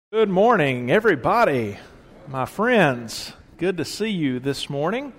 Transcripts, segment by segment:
Good morning, everybody, my friends. Good to see you this morning.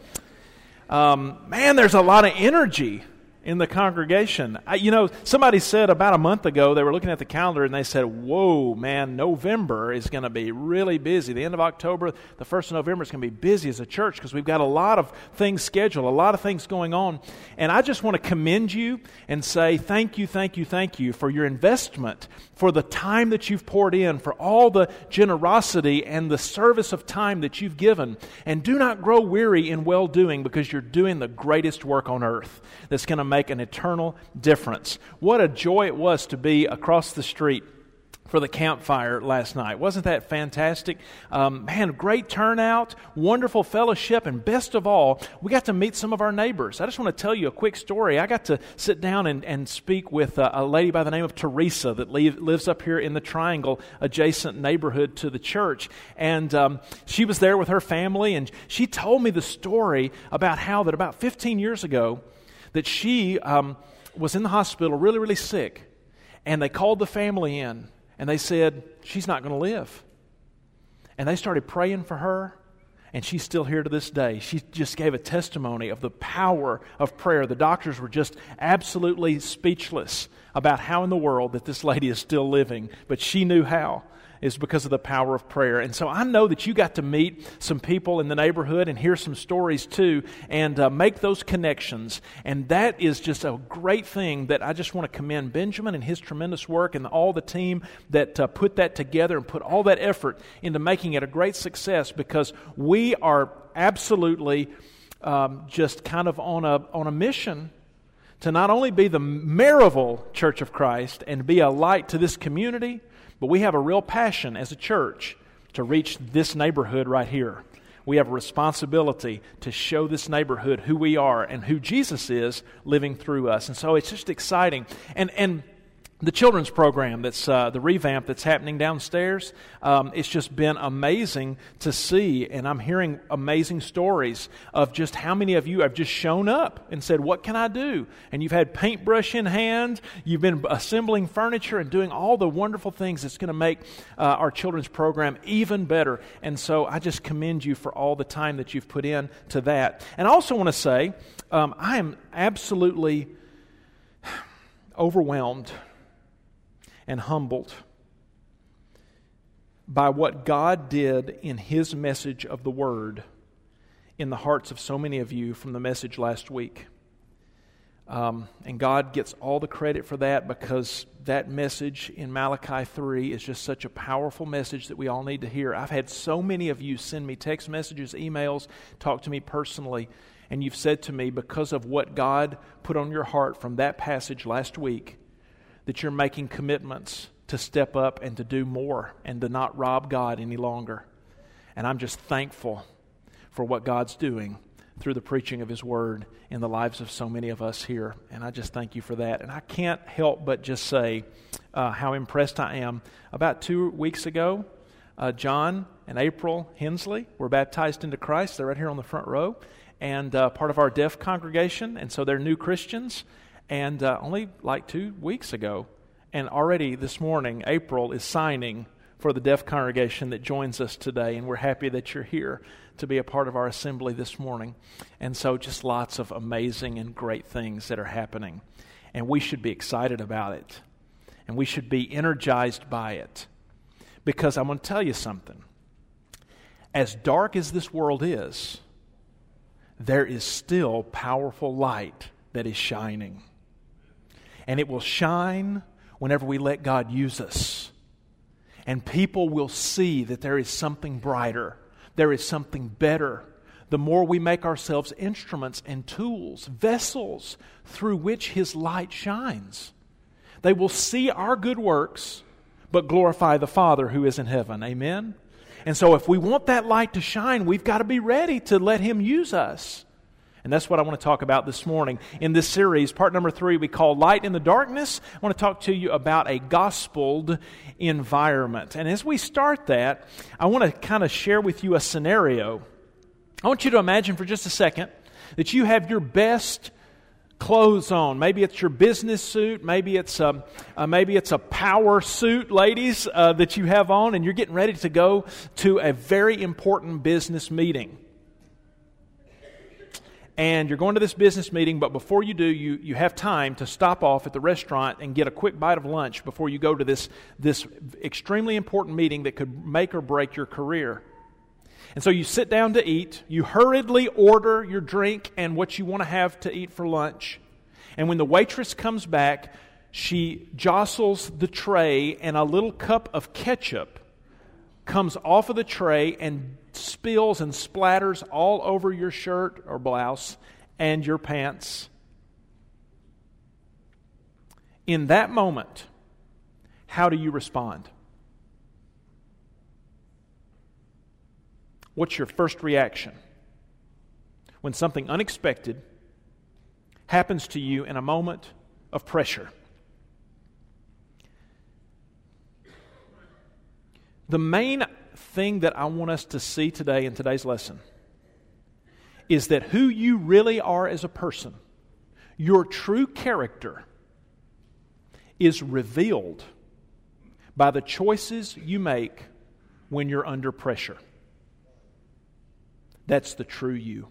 Man, there's a lot of energy in the congregation. Somebody said about a month ago, they were looking at the calendar and they said, whoa, man, November is going to be really busy. The end of October, the 1st of November is going to be busy as a church because we've got a lot of things scheduled, a lot of things going on. And I just want to commend you and say thank you for your investment, for the time that you've poured in, for all the generosity and the service of time that you've given. And do not grow weary in well-doing, because you're doing the greatest work on earth that's going to make an eternal difference. What a joy it was to be across the street for the campfire last night. Wasn't that fantastic? Man, great turnout, wonderful fellowship, and best of all, we got to meet some of our neighbors. I just want to tell you a quick story. I got to sit down and speak with a lady by the name of Teresa that lives up here in the Triangle, adjacent neighborhood to the church. And she was there with her family, and she told me the story about how that about 15 years ago, that she was in the hospital really, really sick, and they called the family in, and they said, she's not going to live. And they started praying for her, and she's still here to this day. She just gave a testimony of the power of prayer. The doctors were just absolutely speechless about how in the world that this lady is still living, but she knew how. Is because of the power of prayer. And so I know that you got to meet some people in the neighborhood and hear some stories too, and make those connections. And that is just a great thing that I just want to commend Benjamin and his tremendous work and all the team that put that together and put all that effort into making it a great success, because we are absolutely just kind of on a mission to not only be the Maryville Church of Christ and be a light to this community, but we have a real passion as a church to reach this neighborhood right here. We have a responsibility to show this neighborhood who we are and who Jesus is living through us. And so it's just exciting. And the children's program, that's the revamp that's happening downstairs, it's just been amazing to see. And I'm hearing amazing stories of just how many of you have just shown up and said, what can I do? And you've had paintbrush in hand, you've been assembling furniture and doing all the wonderful things that's going to make our children's program even better. And so I just commend you for all the time that you've put in to that. And I also want to say, I am absolutely overwhelmed and humbled by what God did in His message of the Word in the hearts of so many of you from the message last week. And God gets all the credit for that, because that message in Malachi 3 is just such a powerful message that we all need to hear. I've had so many of you send me text messages, emails, talk to me personally, and you've said to me, because of what God put on your heart from that passage last week, that you're making commitments to step up and to do more and to not rob God any longer. And I'm just thankful for what God's doing through the preaching of His Word in the lives of so many of us here. And I just thank you for that. And I can't help but just say how impressed I am. About 2 weeks ago, John and April Hensley were baptized into Christ. They're right here on the front row, and part of our deaf congregation. And so they're new Christians. And only like 2 weeks ago, and already this morning, April is signing for the deaf congregation that joins us today, and we're happy that you're here to be a part of our assembly this morning. And so just lots of amazing and great things that are happening, and we should be excited about it, and we should be energized by it, because I'm going to tell you something. As dark as this world is, there is still powerful light that is shining. And it will shine whenever we let God use us. And people will see that there is something brighter. There is something better. The more we make ourselves instruments and tools, vessels through which His light shines. They will see our good works, but glorify the Father who is in heaven. Amen? And so if we want that light to shine, we've got to be ready to let Him use us. And that's what I want to talk about this morning. In this series, part number 3, we call Light in the Darkness. I want to talk to you about a gospeled environment. And as we start that, I want to kind of share with you a scenario. I want you to imagine for just a second that you have your best clothes on. Maybe it's your business suit. Maybe it's a power suit, ladies, that you have on, and you're getting ready to go to a very important business meeting. And you're going to this business meeting, but before you do, you have time to stop off at the restaurant and get a quick bite of lunch before you go to this extremely important meeting that could make or break your career. And so you sit down to eat, you hurriedly order your drink and what you want to have to eat for lunch. And when the waitress comes back, she jostles the tray and a little cup of ketchup comes off of the tray and spills and splatters all over your shirt or blouse and your pants. In that moment, how do you respond? What's your first reaction when something unexpected happens to you in a moment of pressure? The main thing that I want us to see today in today's lesson is that who you really are as a person, your true character, is revealed by the choices you make when you're under pressure. That's the true you.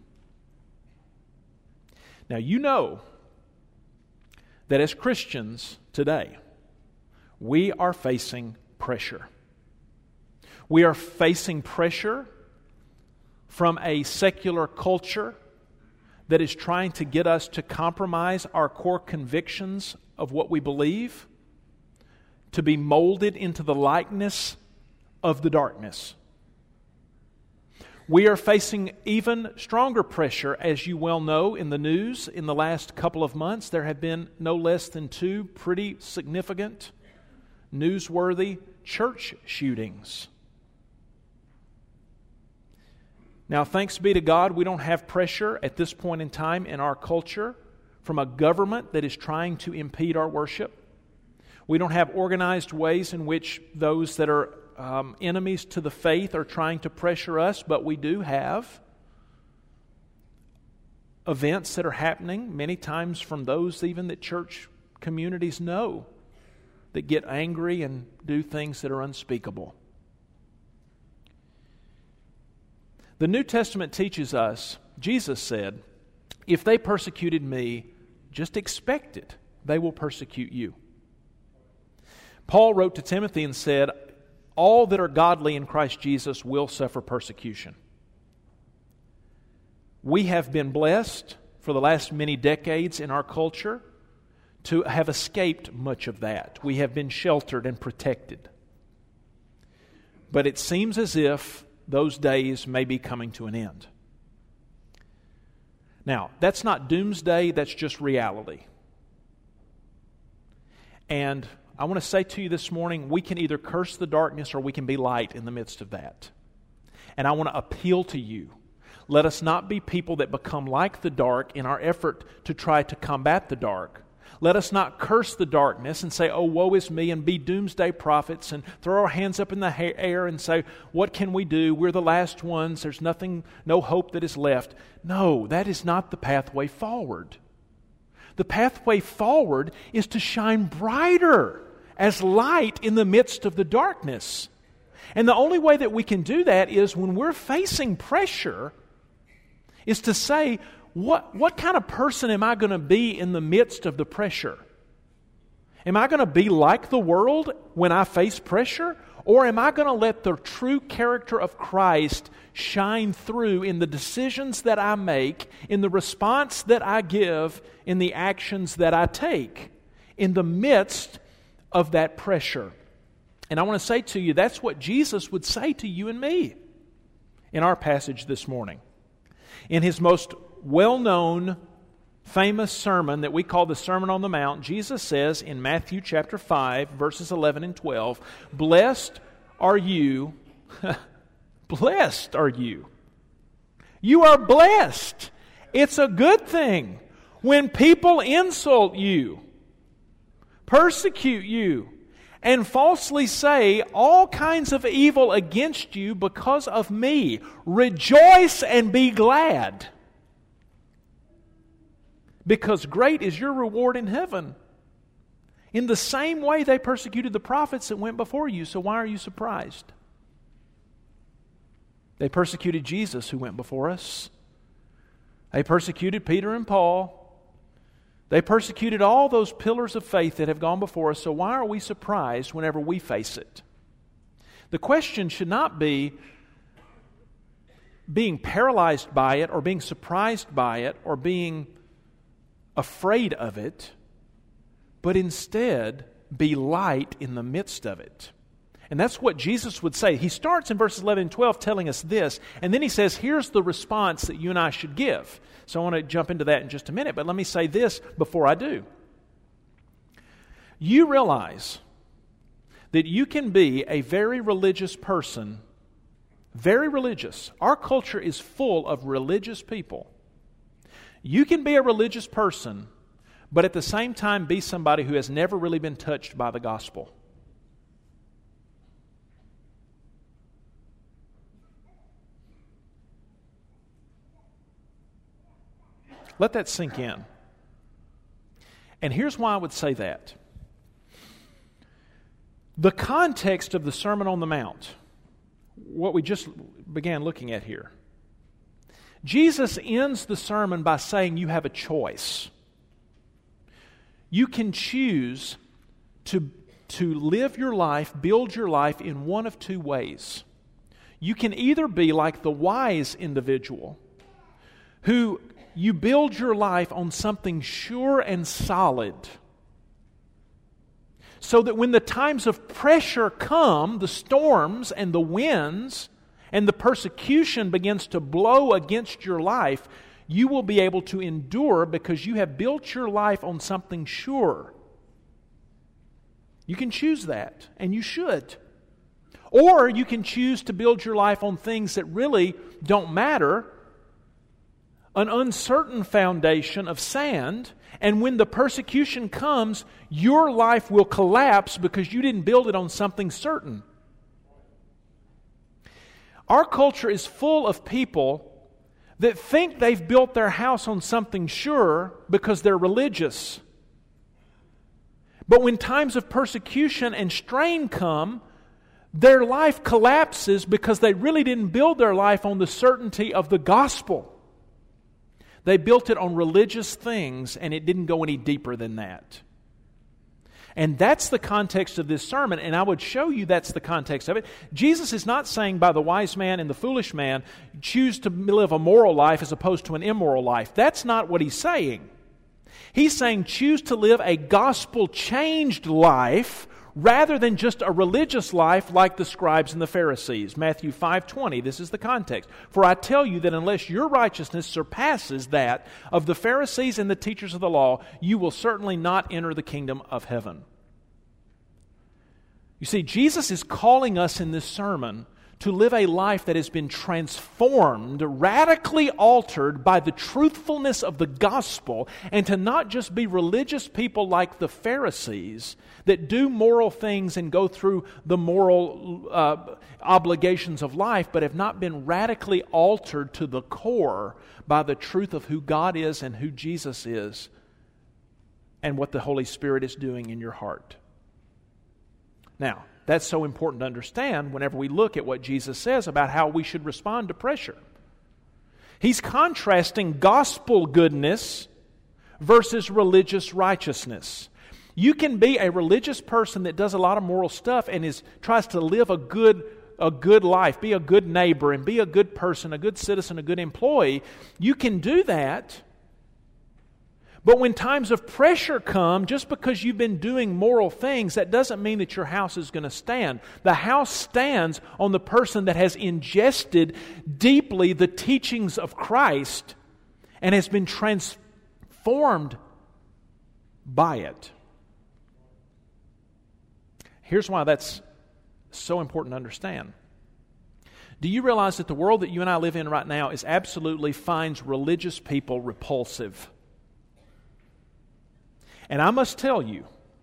Now, you know that as Christians today, we are facing pressure. We are facing pressure from a secular culture that is trying to get us to compromise our core convictions of what we believe, to be molded into the likeness of the darkness. We are facing even stronger pressure, as you well know, in the news. In the last couple of months, there have been no less than 2 pretty significant, newsworthy church shootings. Now, thanks be to God, we don't have pressure at this point in time in our culture from a government that is trying to impede our worship. We don't have organized ways in which those that are enemies to the faith are trying to pressure us, but we do have events that are happening, many times from those even that church communities know, that get angry and do things that are unspeakable. The New Testament teaches us, Jesus said, if they persecuted me, just expect it. They will persecute you. Paul wrote to Timothy and said, all that are godly in Christ Jesus will suffer persecution. We have been blessed for the last many decades in our culture to have escaped much of that. We have been sheltered and protected. But it seems as if those days may be coming to an end. Now, that's not doomsday, that's just reality. And I want to say to you this morning, we can either curse the darkness or we can be light in the midst of that. And I want to appeal to you. Let us not be people that become like the dark in our effort to try to combat the dark. Let us not curse the darkness and say, oh, woe is me, and be doomsday prophets and throw our hands up in the air and say, what can we do? We're the last ones. There's nothing, no hope that is left. No, that is not the pathway forward. The pathway forward is to shine brighter as light in the midst of the darkness. And the only way that we can do that is when we're facing pressure, is to say, what kind of person am I going to be in the midst of the pressure? Am I going to be like the world when I face pressure? Or am I going to let the true character of Christ shine through in the decisions that I make, in the response that I give, in the actions that I take, in the midst of that pressure? And I want to say to you, that's what Jesus would say to you and me in our passage this morning. In His most well-known, famous sermon that we call the Sermon on the Mount, Jesus says in Matthew chapter 5, verses 11 and 12, blessed are you, blessed are you. You are blessed. It's a good thing when people insult you, persecute you, and falsely say all kinds of evil against you because of me. Rejoice and be glad. because great is your reward in heaven. In the same way they persecuted the prophets that went before you, so why are you surprised? They persecuted Jesus who went before us. They persecuted Peter and Paul. They persecuted all those pillars of faith that have gone before us, so why are we surprised whenever we face it? The question should not be being paralyzed by it or being surprised by it or being afraid of it, but instead be light in the midst of it. And that's what Jesus would say. He starts in verses 11 and 12 telling us this, and then he says, here's the response that you and I should give. So I want to jump into that in just a minute, but let me say this before I do. You realize that you can be a very religious person, very religious. Our culture is full of religious people. You can be a religious person, but at the same time be somebody who has never really been touched by the gospel. Let that sink in. And here's why I would say that. The context of the Sermon on the Mount, what we just began looking at here, Jesus ends the sermon by saying you have a choice. You can choose to live your life, build your life in one of two ways. You can either be like the wise individual who you build your life on something sure and solid, so that when the times of pressure come, the storms and the winds and the persecution begins to blow against your life, you will be able to endure because you have built your life on something sure. You can choose that, and you should. Or you can choose to build your life on things that really don't matter, an uncertain foundation of sand, and when the persecution comes, your life will collapse because you didn't build it on something certain. Our culture is full of people that think they've built their house on something sure because they're religious. But when times of persecution and strain come, their life collapses because they really didn't build their life on the certainty of the gospel. They built it on religious things, and it didn't go any deeper than that. And that's the context of this sermon, and I would show you that's the context of it. Jesus is not saying by the wise man and the foolish man, choose to live a moral life as opposed to an immoral life. That's not what he's saying. He's saying choose to live a gospel-changed life rather than just a religious life like the scribes and the Pharisees. Matthew 5:20, this is the context. For I tell you that unless your righteousness surpasses that of the Pharisees and the teachers of the law, you will certainly not enter the kingdom of heaven. You see, Jesus is calling us in this sermon to live a life that has been transformed, radically altered by the truthfulness of the gospel, and to not just be religious people like the Pharisees that do moral things and go through the moral obligations of life, but have not been radically altered to the core by the truth of who God is and who Jesus is and what the Holy Spirit is doing in your heart. Now, that's so important to understand whenever we look at what Jesus says about how we should respond to pressure. He's contrasting gospel goodness versus religious righteousness. You can be a religious person that does a lot of moral stuff and tries to live a good life, be a good neighbor, and be a good person, a good citizen, a good employee. You can do that. But when times of pressure come, just because you've been doing moral things, that doesn't mean that your house is going to stand. The house stands on the person that has ingested deeply the teachings of Christ and has been transformed by it. Here's why that's so important to understand. Do you realize that the world that you and I live in right now absolutely finds religious people repulsive? And I must tell you,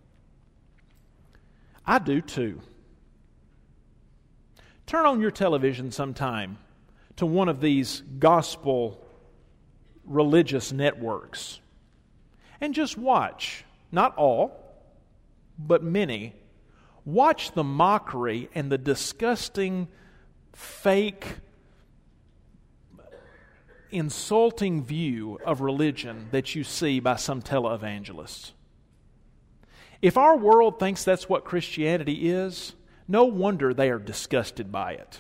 I do too. Turn on your television sometime to one of these gospel religious networks. And just watch, not all, but many, watch the mockery and the disgusting, fake, insulting view of religion that you see by some televangelists. If our world thinks that's what Christianity is, no wonder they are disgusted by it.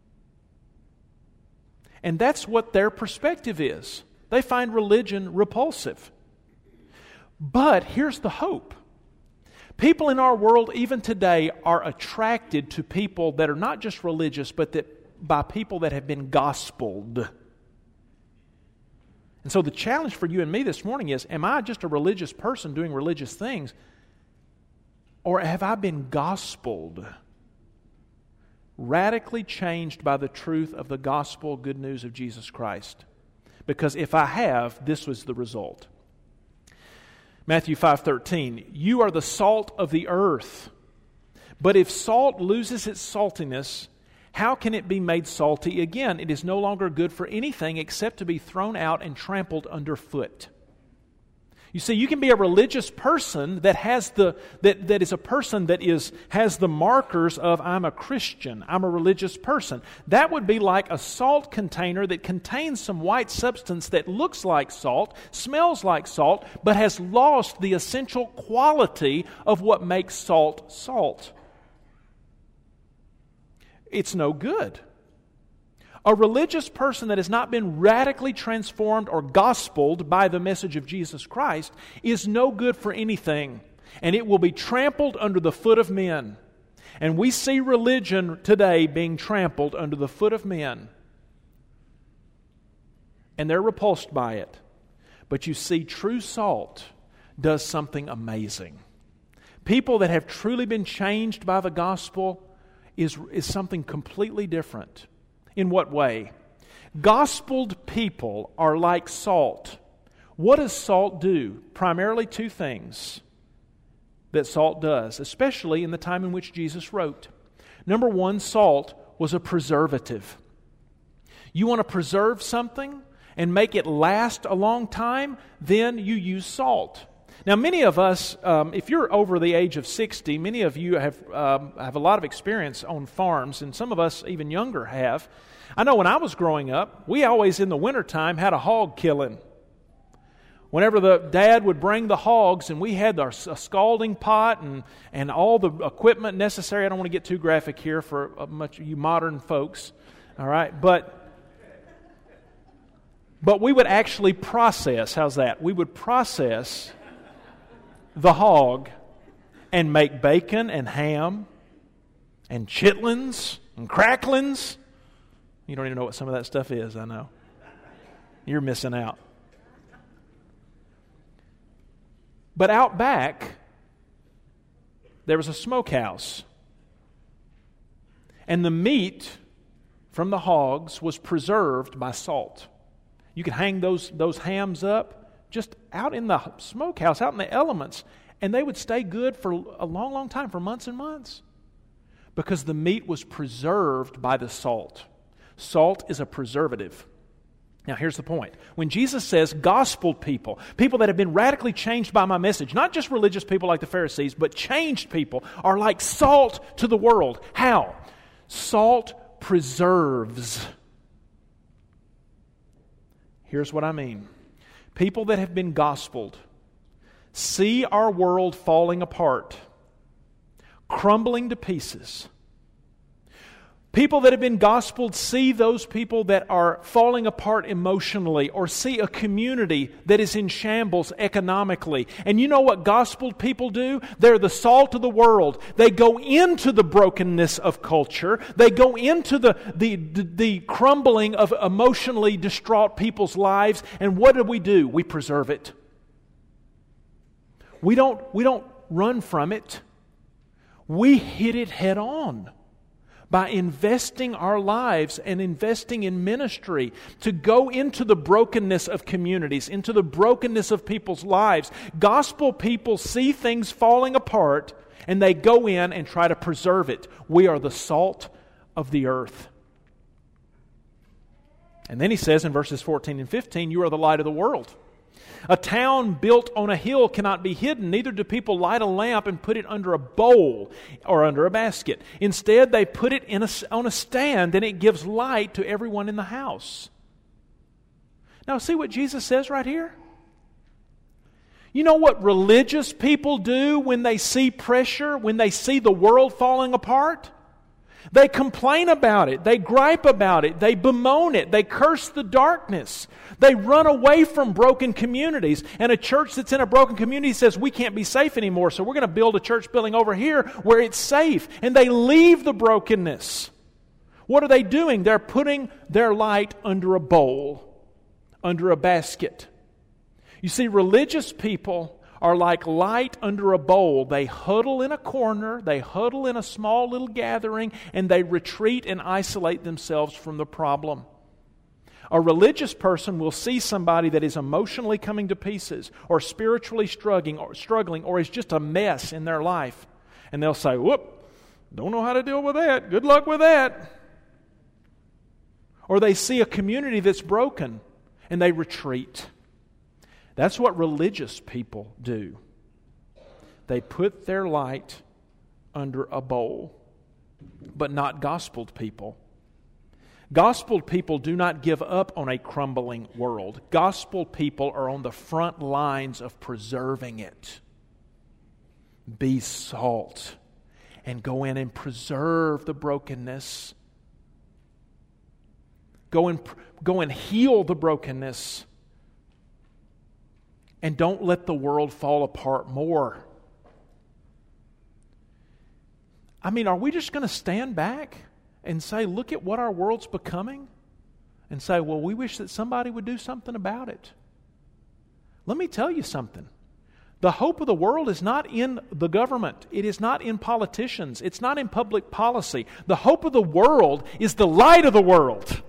And that's what their perspective is. They find religion repulsive. But here's the hope. People in our world, even today, are attracted to people that are not just religious, but that by people that have been gospeled. And so the challenge for you and me this morning is, am I just a religious person doing religious things? Or have I been gospeled? Radically changed by the truth of the gospel good news of Jesus Christ? Because if I have, this was the result. Matthew 5:13, you are the salt of the earth. But if salt loses its saltiness, how can it be made salty again? It is no longer good for anything except to be thrown out and trampled underfoot. You see, you can be a religious person that has that is a person that has the markers of I'm a Christian, I'm a religious person. That would be like a salt container that contains some white substance that looks like salt, smells like salt, but has lost the essential quality of what makes salt salt. It's no good. A religious person that has not been radically transformed or gospeled by the message of Jesus Christ is no good for anything, and it will be trampled under the foot of men. And we see religion today being trampled under the foot of men, and they're repulsed by it. But you see, true salt does something amazing. People that have truly been changed by the gospel is something completely different. In what way? Gospeled people are like salt. What does salt do? Primarily two things that salt does, especially in the time in which Jesus wrote. Number one, salt was a preservative. You want to preserve something and make it last a long time, then you use salt. Now, many of us, if you're over the age of 60, many of you have a lot of experience on farms, and some of us even younger have. I know when I was growing up, we always in the wintertime had a hog killing. Whenever the dad would bring the hogs, and we had a scalding pot and all the equipment necessary. I don't want to get too graphic here for much of you modern folks, all right? But we would actually process. How's that? We would process the hog and make bacon and ham and chitlins and cracklins. You don't even know what some of that stuff is, I know. You're missing out. But out back, there was a smokehouse. And the meat from the hogs was preserved by salt. You could hang those hams up just out in the smokehouse, out in the elements, and they would stay good for a long, long time, for months and months, because the meat was preserved by the salt. Salt is a preservative. Now, here's the point. When Jesus says gospel people that have been radically changed by my message, not just religious people like the Pharisees, but changed people, are like salt to the world. How? Salt preserves. Here's what I mean. People that have been gospeled see our world falling apart, crumbling to pieces. People that have been gospeled see those people that are falling apart emotionally, or see a community that is in shambles economically. And you know what gospeled people do? They're the salt of the world. They go into the brokenness of culture. They go into the crumbling of emotionally distraught people's lives. And what do? We preserve it. We don't run from it. We hit it head on by investing our lives and investing in ministry to go into the brokenness of communities, into the brokenness of people's lives. Gospel people see things falling apart and they go in and try to preserve it. We are the salt of the earth. And then he says in verses 14 and 15, you are the light of the world. A town built on a hill cannot be hidden. Neither do people light a lamp and put it under a bowl or under a basket. Instead, they put it on a stand, and it gives light to everyone in the house. Now, see what Jesus says right here? You know what religious people do when they see pressure, when they see the world falling apart? They complain about it. They gripe about it. They bemoan it. They curse the darkness. They run away from broken communities. And a church that's in a broken community says, we can't be safe anymore, so we're going to build a church building over here where it's safe. And they leave the brokenness. What are they doing? They're putting their light under a bowl, under a basket. You see, religious people are like light under a bowl. They huddle in a corner, they huddle in a small little gathering, and they retreat and isolate themselves from the problem. A religious person will see somebody that is emotionally coming to pieces or spiritually struggling or is just a mess in their life. And they'll say, whoop, don't know how to deal with that. Good luck with that. Or they see a community that's broken and they retreat. That's what religious people do. They put their light under a bowl, but not gospeled people. Gospeled people do not give up on a crumbling world. Gospeled people are on the front lines of preserving it. Be salt and go in and preserve the brokenness. Go and heal the brokenness. And don't let the world fall apart more. I mean, are we just going to stand back and say, look at what our world's becoming? And say, well, we wish that somebody would do something about it. Let me tell you something. The hope of the world is not in the government. It is not in politicians. It's not in public policy. The hope of the world is the light of the world.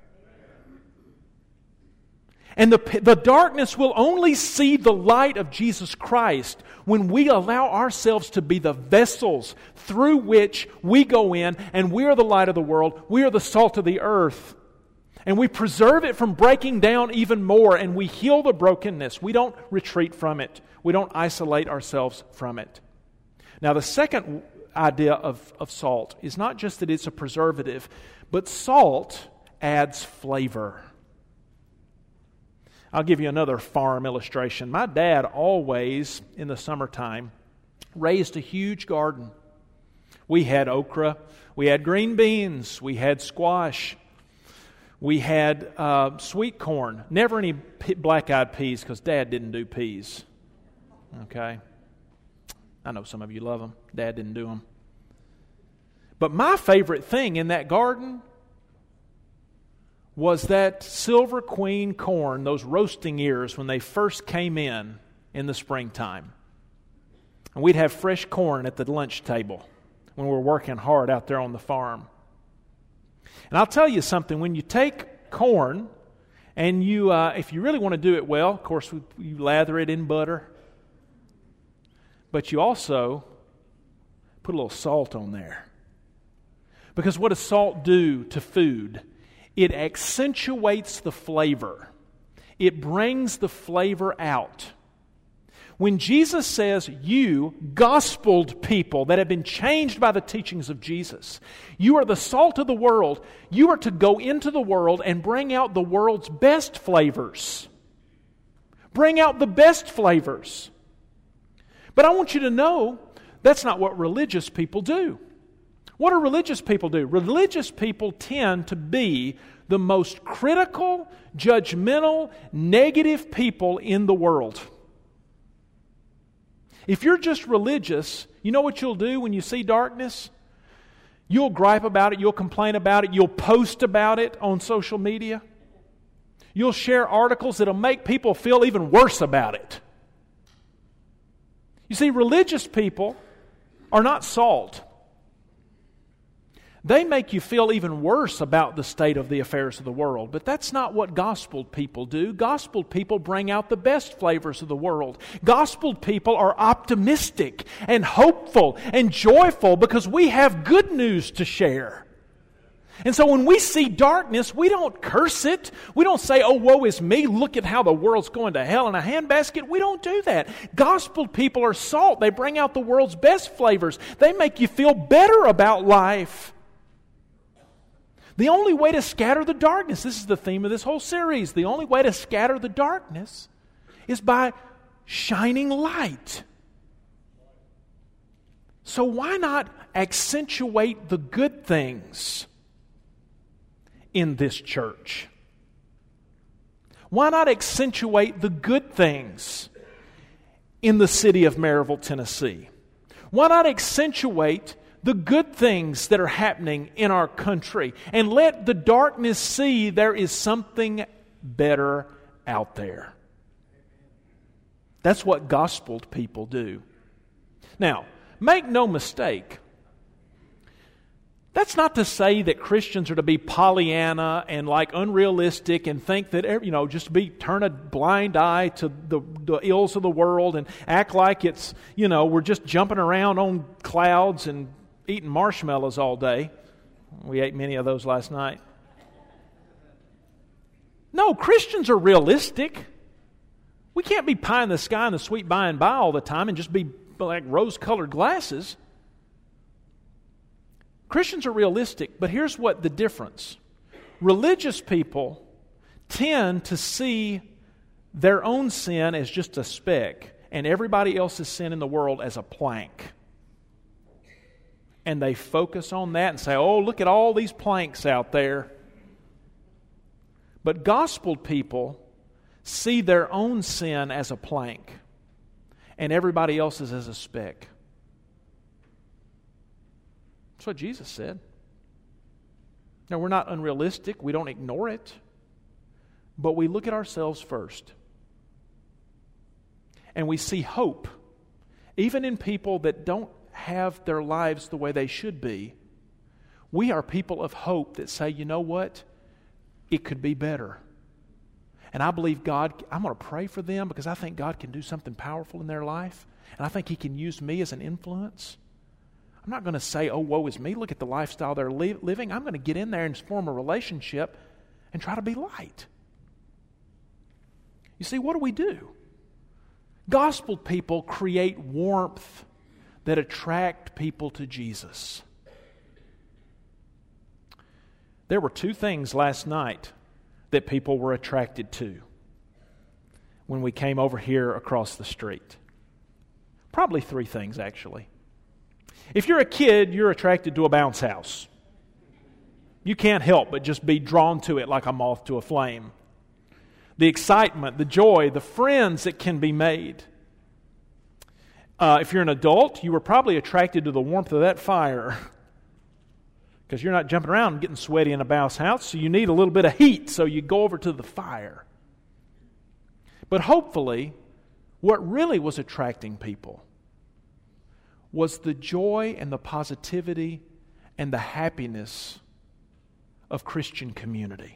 And the darkness will only see the light of Jesus Christ when we allow ourselves to be the vessels through which we go in, and we are the light of the world. We are the salt of the earth. And we preserve it from breaking down even more, and we heal the brokenness. We don't retreat from it. We don't isolate ourselves from it. Now, the second idea of salt is not just that it's a preservative, but salt adds flavor. I'll give you another farm illustration. My dad always, in the summertime, raised a huge garden. We had okra, we had green beans, we had squash, we had sweet corn. Never any black-eyed peas because Dad didn't do peas. Okay? I know some of you love them. Dad didn't do them. But my favorite thing in that garden was that Silver Queen corn, those roasting ears when they first came in the springtime. And we'd have fresh corn at the lunch table when we were working hard out there on the farm. And I'll tell you something, when you take corn and you, if you really want to do it well, of course, you lather it in butter. But you also put a little salt on there. Because what does salt do to food? It accentuates the flavor. It brings the flavor out. When Jesus says, you, gospeled people that have been changed by the teachings of Jesus, you are the salt of the world, you are to go into the world and bring out the world's best flavors. Bring out the best flavors. But I want you to know, that's not what religious people do. What do religious people do? Religious people tend to be the most critical, judgmental, negative people in the world. If you're just religious, you know what you'll do when you see darkness? You'll gripe about it, you'll complain about it, you'll post about it on social media. You'll share articles that'll make people feel even worse about it. You see, religious people are not salt. They make you feel even worse about the state of the affairs of the world. But that's not what gospeled people do. Gospeled people bring out the best flavors of the world. Gospeled people are optimistic and hopeful and joyful because we have good news to share. And so when we see darkness, we don't curse it. We don't say, oh, woe is me, look at how the world's going to hell in a handbasket. We don't do that. Gospel people are salt. They bring out the world's best flavors. They make you feel better about life. The only way to scatter the darkness, this is the theme of this whole series, the only way to scatter the darkness is by shining light. So why not accentuate the good things in this church? Why not accentuate the good things in the city of Maryville, Tennessee? Why not accentuate the good things that are happening in our country and let the darkness see there is something better out there? That's what gospel people do. Now, make no mistake, that's not to say that Christians are to be Pollyanna and like unrealistic and think that, just turn a blind eye to the ills of the world and act like it's, we're just jumping around on clouds and eating marshmallows all day. We ate many of those last night. No, Christians are realistic. We can't be pie in the sky and the sweet by and by all the time and just be like rose-colored glasses. Christians are realistic, but here's what the difference. Religious people tend to see their own sin as just a speck and everybody else's sin in the world as a plank. And they focus on that and say, oh, look at all these planks out there. But gospel people see their own sin as a plank and everybody else's as a speck. That's what Jesus said. Now, we're not unrealistic. We don't ignore it. But we look at ourselves first. And we see hope, even in people that don't have their lives the way they should be. We are people of hope that say, you know what? It could be better. And I believe God, I'm going to pray for them because I think God can do something powerful in their life. And I think He can use me as an influence. I'm not going to say, oh, woe is me, look at the lifestyle they're living. I'm going to get in there and form a relationship and try to be light. You see, what do? Gospel people create warmth that attract people to Jesus. There were two things last night that people were attracted to when we came over here across the street. Probably three things, actually. If you're a kid, you're attracted to a bounce house. You can't help but just be drawn to it like a moth to a flame. The excitement, the joy, the friends that can be made. If you're an adult, you were probably attracted to the warmth of that fire because you're not jumping around and getting sweaty in a bounce house, so you need a little bit of heat, so you go over to the fire. But hopefully, what really was attracting people was the joy and the positivity and the happiness of Christian community.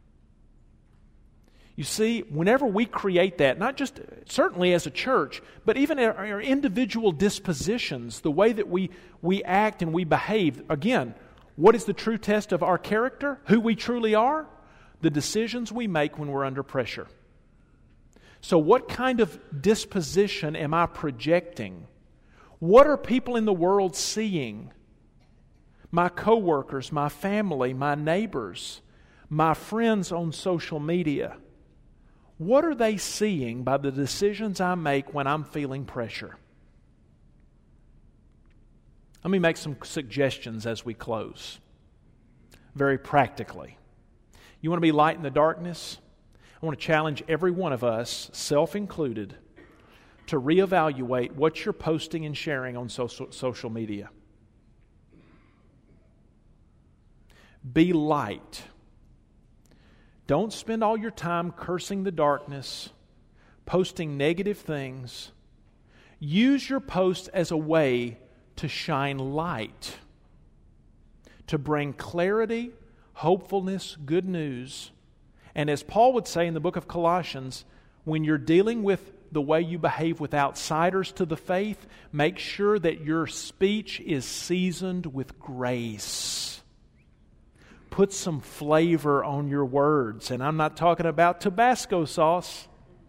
You see, whenever we create that, not just certainly as a church, but even our individual dispositions, the way that we act and we behave, again, what is the true test of our character? Who we truly are? The decisions we make when we're under pressure. So what kind of disposition am I projecting? What are people in the world seeing? My coworkers, my family, my neighbors, my friends on social media. What are they seeing by the decisions I make when I'm feeling pressure? Let me make some suggestions as we close. Very practically. You want to be light in the darkness? I want to challenge every one of us, self included, to reevaluate what you're posting and sharing on social media. Be light. Don't spend all your time cursing the darkness, posting negative things. Use your posts as a way to shine light, to bring clarity, hopefulness, good news. And as Paul would say in the book of Colossians, when you're dealing with the way you behave with outsiders to the faith, make sure that your speech is seasoned with grace. put some flavor on your words. And I'm not talking about Tabasco sauce,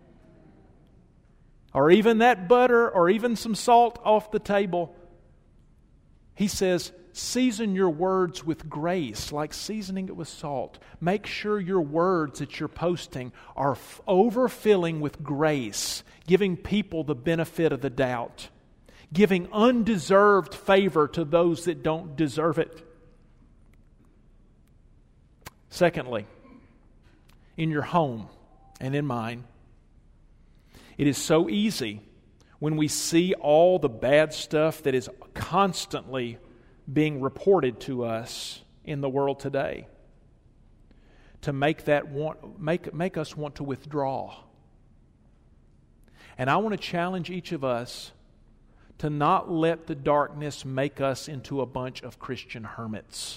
or even that butter, or even some salt off the table. He says, season your words with grace, like seasoning it with salt. Make sure your words that you're posting are overfilling with grace, giving people the benefit of the doubt, giving undeserved favor to those that don't deserve it. Secondly, in your home and in mine, it is so easy when we see all the bad stuff that is constantly being reported to us in the world today to make us want to withdraw. And I want to challenge each of us to not let the darkness make us into a bunch of Christian hermits.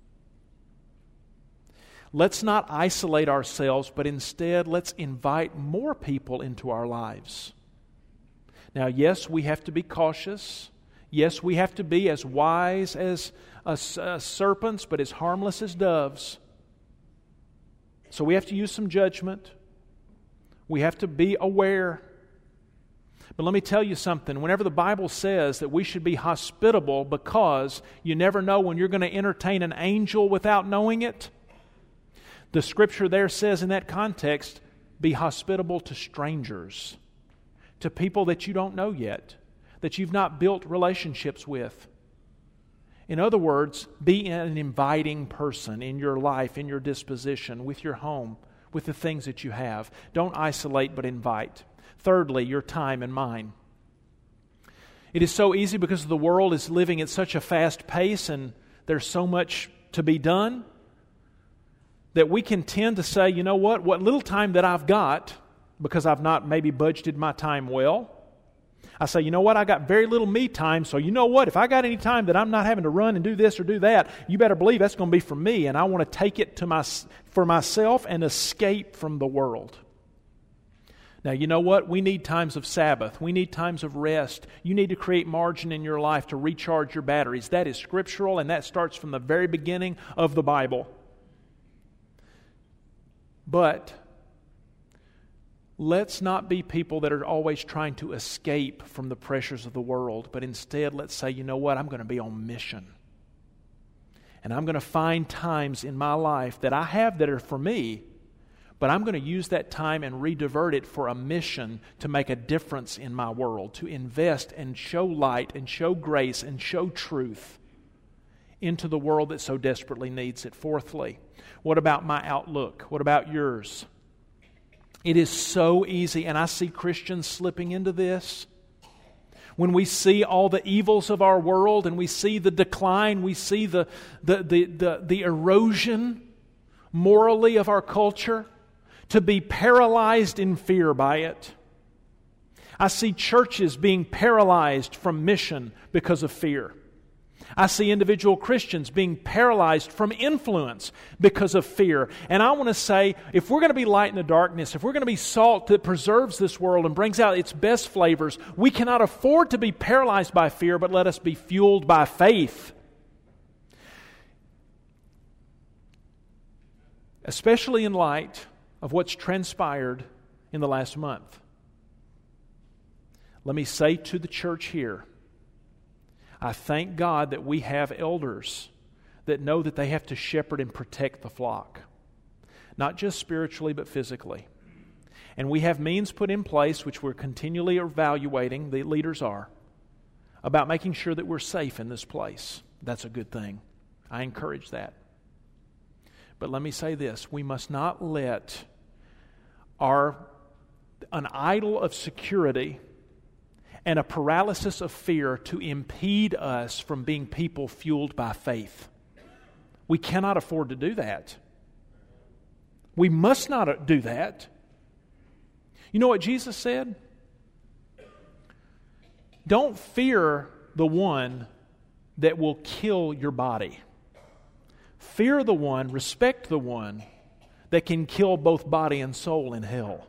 Let's not isolate ourselves, but instead let's invite more people into our lives. Now, yes, we have to be cautious. Yes, we have to be as wise as serpents, but as harmless as doves. So we have to use some judgment. We have to be aware. But let me tell you something. Whenever the Bible says that we should be hospitable because you never know when you're going to entertain an angel without knowing it, the Scripture there says in that context, be hospitable to strangers, to people that you don't know yet, that you've not built relationships with. In other words, be an inviting person in your life, in your disposition, with your home, with the things that you have. Don't isolate, but invite. Thirdly, your time and mine. It is so easy because the world is living at such a fast pace and there's so much to be done that we can tend to say, you know what little time that I've got, because I've not maybe budgeted my time well, I say, you know what, I got very little me time, so you know what, if I got any time that I'm not having to run and do this or do that, you better believe that's going to be for me, and I want to take it for myself and escape from the world. Now, you know what? We need times of Sabbath. We need times of rest. You need to create margin in your life to recharge your batteries. That is scriptural, and that starts from the very beginning of the Bible. But let's not be people that are always trying to escape from the pressures of the world, but instead let's say, you know what, I'm going to be on mission. And I'm going to find times in my life that I have that are for me, but I'm going to use that time and redivert it for a mission to make a difference in my world, to invest and show light and show grace and show truth into the world that so desperately needs it. Fourthly, what about my outlook? What about yours? It is so easy, and I see Christians slipping into this. When we see all the evils of our world and we see the decline, we see the erosion morally of our culture, to be paralyzed in fear by it. I see churches being paralyzed from mission because of fear. I see individual Christians being paralyzed from influence because of fear. And I want to say, if we're going to be light in the darkness, if we're going to be salt that preserves this world and brings out its best flavors, we cannot afford to be paralyzed by fear, but let us be fueled by faith. Especially in light of what's transpired in the last month. Let me say to the church here, I thank God that we have elders that know that they have to shepherd and protect the flock. Not just spiritually, but physically. And we have means put in place, which we're continually evaluating, the leaders are, about making sure that we're safe in this place. That's a good thing. I encourage that. But let me say this, we must not let an idol of security and a paralysis of fear to impede us from being people fueled by faith. We cannot afford to do that. We must not do that. You know what Jesus said? Don't fear the one that will kill your body. Fear the one, respect the one that can kill both body and soul in hell.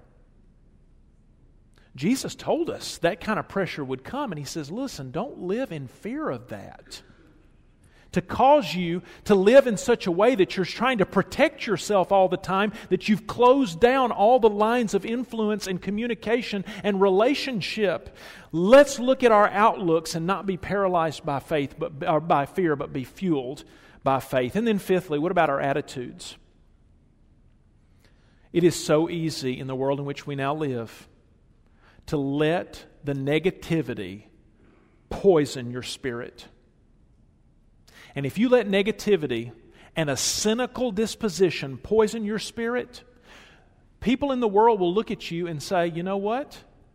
Jesus told us that kind of pressure would come, and He says, listen, don't live in fear of that. to cause you to live in such a way that you're trying to protect yourself all the time, that you've closed down all the lines of influence and communication and relationship. Let's look at our outlooks and not be paralyzed by faith, or by fear, but be fueled by faith. And then fifthly, what about our attitudes? It is so easy in the world in which we now live to let the negativity poison your spirit. And if you let negativity and a cynical disposition poison your spirit, people in the world will look at you and say, you know what?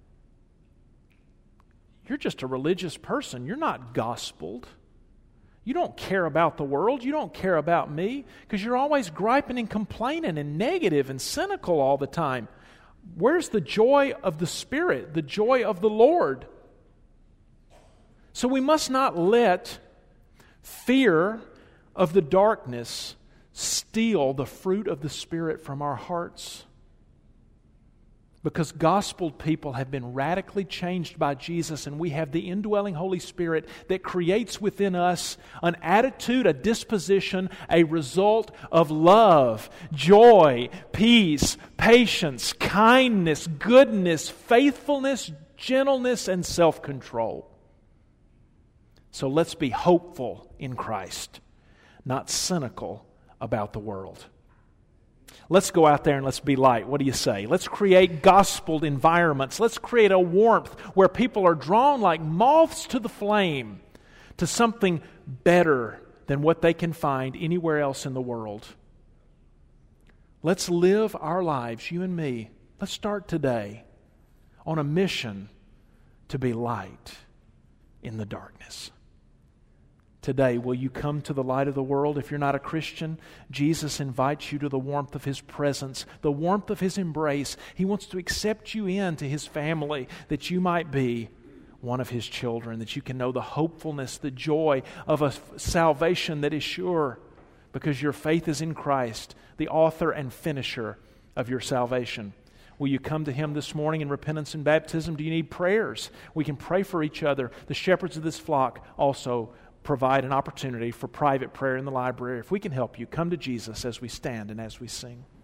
You're just a religious person. You're not gospeled. You don't care about the world. You don't care about me because you're always griping and complaining and negative and cynical all the time. Where's the joy of the Spirit, the joy of the Lord? So we must not let fear of the darkness steal the fruit of the Spirit from our hearts. Because gospel people have been radically changed by Jesus, and we have the indwelling Holy Spirit that creates within us an attitude, a disposition, a result of love, joy, peace, patience, kindness, goodness, faithfulness, gentleness, and self-control. So let's be hopeful in Christ, not cynical about the world. Let's go out there and let's be light. What do you say? Let's create gospel environments. Let's create a warmth where people are drawn like moths to the flame to something better than what they can find anywhere else in the world. Let's live our lives, you and me. Let's start today on a mission to be light in the darkness. Today, will you come to the light of the world? If you're not a Christian, Jesus invites you to the warmth of His presence, the warmth of His embrace. He wants to accept you into His family, that you might be one of His children, that you can know the hopefulness, the joy of a salvation that is sure, because your faith is in Christ, the author and finisher of your salvation. Will you come to Him this morning in repentance and baptism? Do you need prayers? We can pray for each other. The shepherds of this flock also provide an opportunity for private prayer in the library. If we can help you, come to Jesus as we stand and as we sing.